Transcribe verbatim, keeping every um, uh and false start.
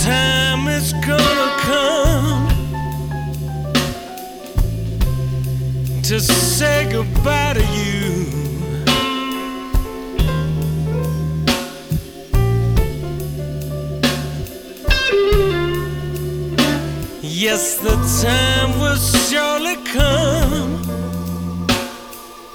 time is gonna come to say goodbye to you. Yes, the time will surely come